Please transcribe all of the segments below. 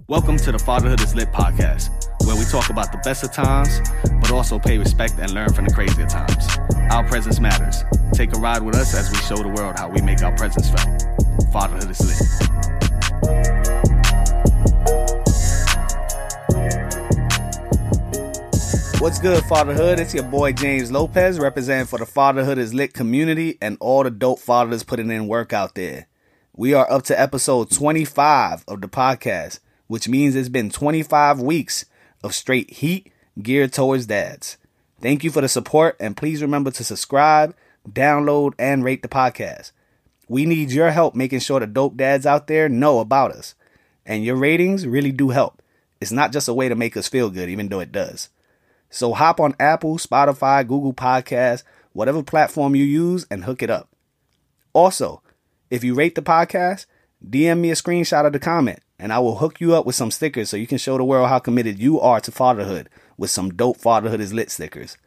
Welcome to the Fatherhood is Lit podcast, where we talk about the best of times, but also pay respect and learn from the crazier times. Our presence matters. Take a ride with us as we show the world how we make our presence felt. Fatherhood is Lit. What's good, Fatherhood? It's your boy James Lopez, representing for the Fatherhood is Lit community and all the dope fathers putting in work out there. We are up to episode 25 of the podcast, which means it's been 25 weeks of straight heat geared towards dads. Thank you for the support, and please remember to subscribe, download, and rate the podcast. We need your help making sure the dope dads out there know about us, and your ratings really do help. It's not just a way to make us feel good, even though it does. So hop on Apple, Spotify, Google Podcasts, whatever platform you use, and hook it up. Also, if you rate the podcast, DM me a screenshot of the comment, and I will hook you up with some stickers so you can show the world how committed you are to fatherhood with some dope Fatherhood is Lit stickers.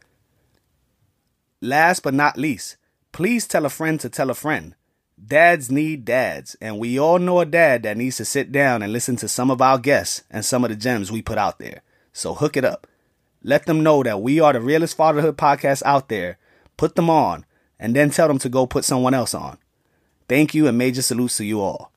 Last but not least, please tell a friend to tell a friend. Dads need dads, and we all know a dad that needs to sit down and listen to some of our guests and some of the gems we put out there. So hook it up. Let them know that we are the realest fatherhood podcast out there. Put them on, and then tell them to go put someone else on. Thank you, and major salutes to you all.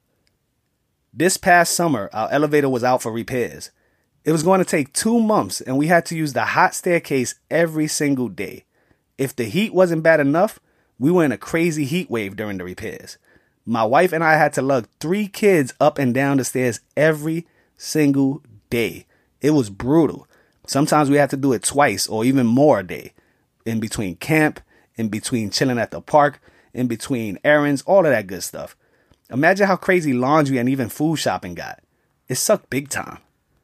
This past summer, our elevator was out for repairs. It was going to take 2 months, and we had to use the hot staircase every single day. If the heat wasn't bad enough, we were in a crazy heat wave during the repairs. My wife and I had to lug 3 kids up and down the stairs every single day. It was brutal. Sometimes we had to do it twice or even more a day. In between camp, in between chilling at the park, in between errands, all of that good stuff. Imagine how crazy laundry and even food shopping got. It sucked big time.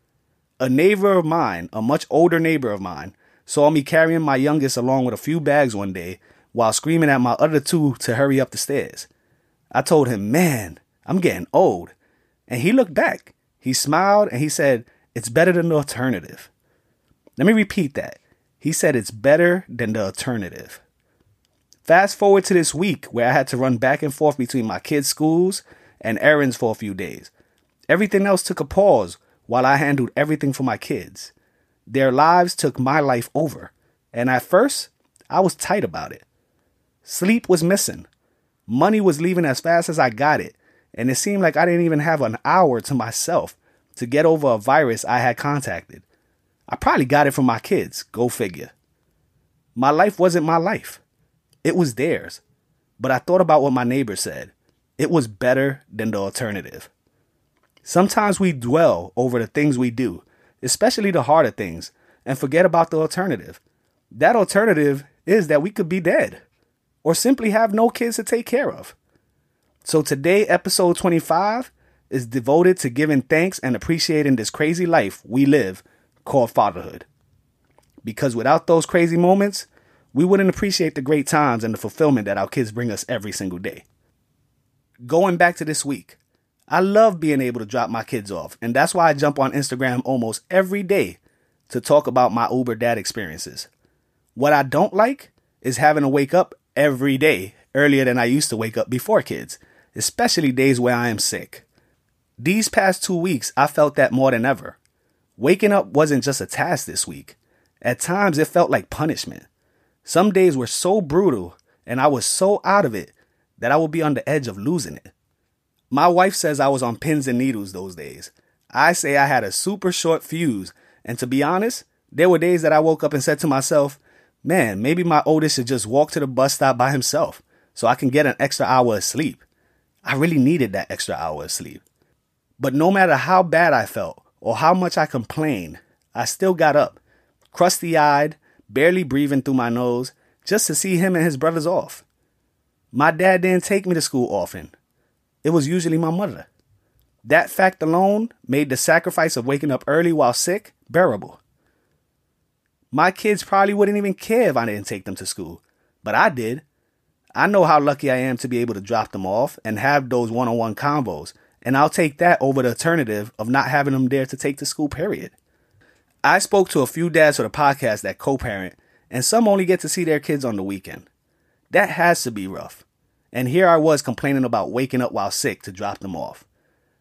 A neighbor of mine, a much older neighbor of mine, saw me carrying my youngest along with a few bags one day while screaming at my other 2 to hurry up the stairs. I told him, "Man, I'm getting old." And he looked back. He smiled and he said, "It's better than the alternative." Let me repeat that. He said it's better than the alternative. Fast forward to this week where I had to run back and forth between my kids' schools and errands for a few days. Everything else took a pause while I handled everything for my kids. Their lives took my life over. And at first, I was tight about it. Sleep was missing. Money was leaving as fast as I got it. And it seemed like I didn't even have an hour to myself to get over a virus I had contacted. I probably got it from my kids. Go figure. My life wasn't my life. It was theirs. But I thought about what my neighbor said. It was better than the alternative. Sometimes we dwell over the things we do, especially the harder things, and forget about the alternative. That alternative is that we could be dead or simply have no kids to take care of. So today, episode 25 is devoted to giving thanks and appreciating this crazy life we live called fatherhood. Because without those crazy moments, we wouldn't appreciate the great times and the fulfillment that our kids bring us every single day. Going back to this week, I love being able to drop my kids off, and that's why I jump on Instagram almost every day to talk about my Uber dad experiences. What I don't like is having to wake up every day earlier than I used to wake up before kids, especially days where I am sick. These past 2 weeks, I felt that more than ever. Waking up wasn't just a task this week. At times, it felt like punishment. Some days were so brutal and I was so out of it that I would be on the edge of losing it. My wife says I was on pins and needles those days. I say I had a super short fuse, and to be honest, there were days that I woke up and said to myself, "Man, maybe my oldest should just walk to the bus stop by himself so I can get an extra hour of sleep." I really needed that extra hour of sleep. But no matter how bad I felt or how much I complained, I still got up, crusty-eyed, barely breathing through my nose, just to see him and his brothers off. My dad didn't take me to school often. It was usually my mother. That fact alone made the sacrifice of waking up early while sick bearable. My kids probably wouldn't even care if I didn't take them to school, but I did. I know how lucky I am to be able to drop them off and have those one-on-one combos, and I'll take that over the alternative of not having them there to take to school, period. I spoke to a few dads for the podcast that co-parent, and some only get to see their kids on the weekend. That has to be rough. And here I was complaining about waking up while sick to drop them off.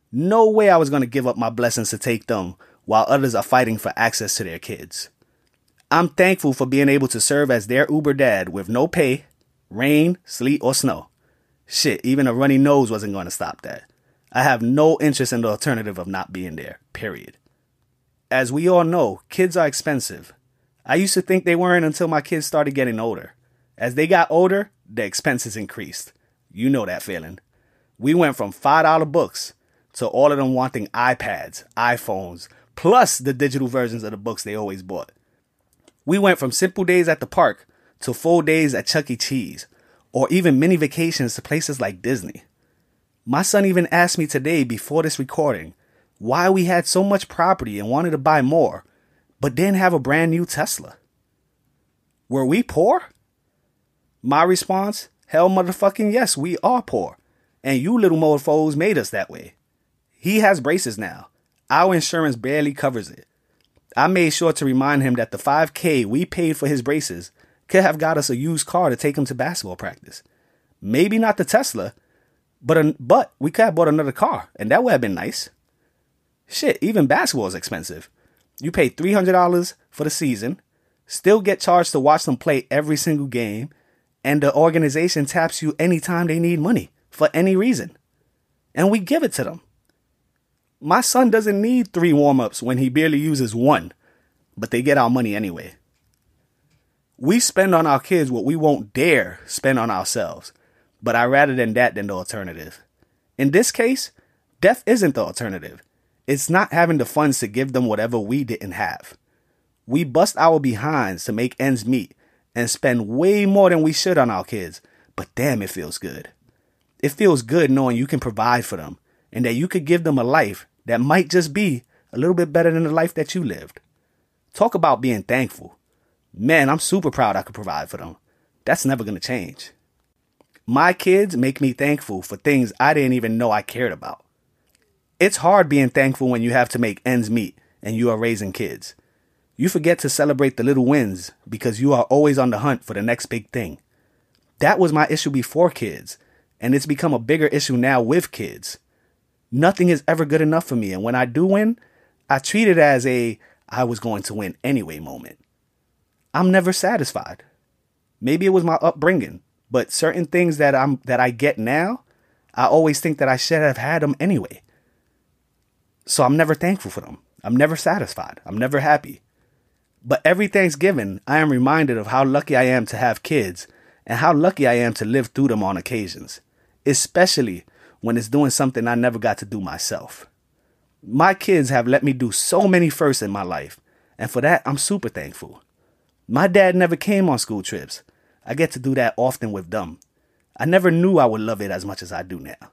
No way I was going to give up my blessings to take them while others are fighting for access to their kids. I'm thankful for being able to serve as their Uber dad with no pay, rain, sleet, or snow. Shit, even a runny nose wasn't going to stop that. I have no interest in the alternative of not being there, period. As we all know, kids are expensive. I used to think they weren't until my kids started getting older. As they got older, the expenses increased. You know that feeling. We went from $5 books to all of them wanting iPads, iPhones, plus the digital versions of the books they always bought. We went from simple days at the park to full days at Chuck E. Cheese, or even mini vacations to places like Disney. My son even asked me today before this recording why we had so much property and wanted to buy more, but didn't have a brand new Tesla. Were we poor? My response, hell motherfucking yes, we are poor. And you little mofos made us that way. He has braces now. Our insurance barely covers it. I made sure to remind him that the $5,000 we paid for his braces could have got us a used car to take him to basketball practice. Maybe not the Tesla, but we could have bought another car, and that would have been nice. Shit, even basketball is expensive. You pay $300 for the season, still get charged to watch them play every single game, and the organization taps you anytime they need money, for any reason. And we give it to them. My son doesn't need 3 warm-ups when he barely uses 1, but they get our money anyway. We spend on our kids what we won't dare spend on ourselves, but I'd rather than that than the alternative. In this case, death isn't the alternative. It's not having the funds to give them whatever we didn't have. We bust our behinds to make ends meet and spend way more than we should on our kids, but damn, it feels good. It feels good knowing you can provide for them and that you could give them a life that might just be a little bit better than the life that you lived. Talk about being thankful. Man, I'm super proud I could provide for them. That's never going to change. My kids make me thankful for things I didn't even know I cared about. It's hard being thankful when you have to make ends meet and you are raising kids. You forget to celebrate the little wins because you are always on the hunt for the next big thing. That was my issue before kids, and it's become a bigger issue now with kids. Nothing is ever good enough for me, and when I do win, I treat it as I was going to win anyway moment. I'm never satisfied. Maybe it was my upbringing, but certain things that I get now, I always think that I should have had them anyway. So I'm never thankful for them. I'm never satisfied. I'm never happy. But every Thanksgiving, I am reminded of how lucky I am to have kids and how lucky I am to live through them on occasions, especially when it's doing something I never got to do myself. My kids have let me do so many firsts in my life, and for that, I'm super thankful. My dad never came on school trips. I get to do that often with them. I never knew I would love it as much as I do now.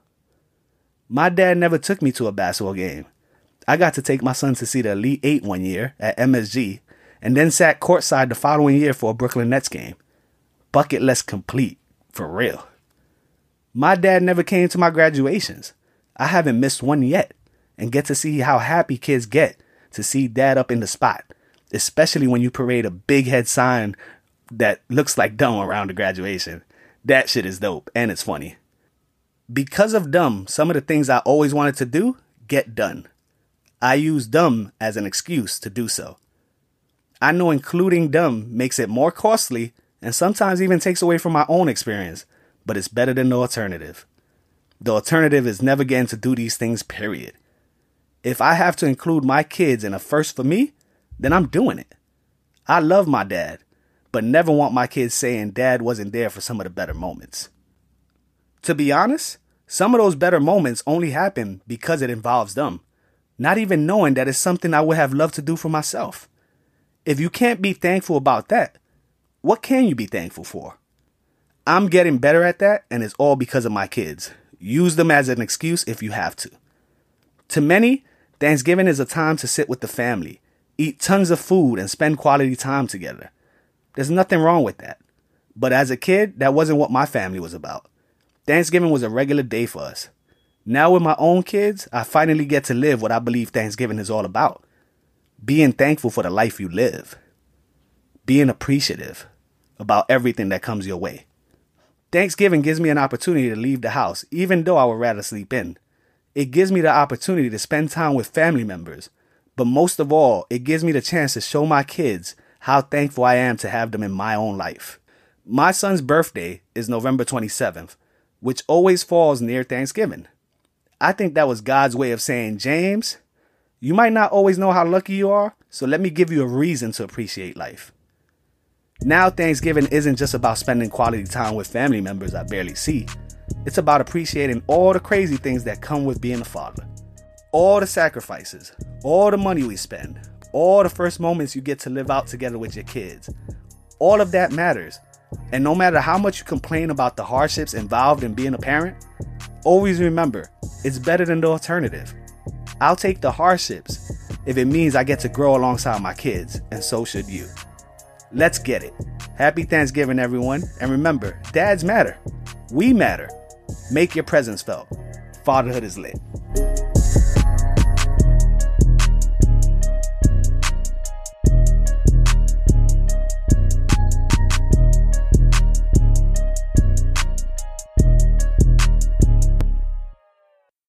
My dad never took me to a basketball game. I got to take my son to see the Elite Eight one year at MSG, and then sat courtside the following year for a Brooklyn Nets game. Bucket list complete, for real. My dad never came to my graduations. I haven't missed one yet, and get to see how happy kids get to see dad up in the spot, especially when you parade a big head sign that looks like dumb around the graduation. That shit is dope, and it's funny. Because of dumb, some of the things I always wanted to do get done. I use dumb as an excuse to do so. I know including dumb makes it more costly and sometimes even takes away from my own experience, but it's better than the alternative. The alternative is never getting to do these things, period. If I have to include my kids in a first for me, then I'm doing it. I love my dad, but never want my kids saying dad wasn't there for some of the better moments. To be honest, some of those better moments only happen because it involves them, not even knowing that it's something I would have loved to do for myself. If you can't be thankful about that, what can you be thankful for? I'm getting better at that, and it's all because of my kids. Use them as an excuse if you have to. To many, Thanksgiving is a time to sit with the family, eat tons of food, and spend quality time together. There's nothing wrong with that. But as a kid, that wasn't what my family was about. Thanksgiving was a regular day for us. Now with my own kids, I finally get to live what I believe Thanksgiving is all about. Being thankful for the life you live. Being appreciative about everything that comes your way. Thanksgiving gives me an opportunity to leave the house, even though I would rather sleep in. It gives me the opportunity to spend time with family members. But most of all, it gives me the chance to show my kids how thankful I am to have them in my own life. My son's birthday is November 27th, which always falls near Thanksgiving. I think that was God's way of saying, James, you might not always know how lucky you are, so let me give you a reason to appreciate life. Now Thanksgiving isn't just about spending quality time with family members I barely see. It's about appreciating all the crazy things that come with being a father. All the sacrifices, all the money we spend, all the first moments you get to live out together with your kids. All of that matters. And no matter how much you complain about the hardships involved in being a parent, always remember, it's better than the alternative. I'll take the hardships if it means I get to grow alongside my kids, and so should you. Let's get it. Happy Thanksgiving, everyone. And remember, dads matter. We matter. Make your presence felt. Fatherhood is lit.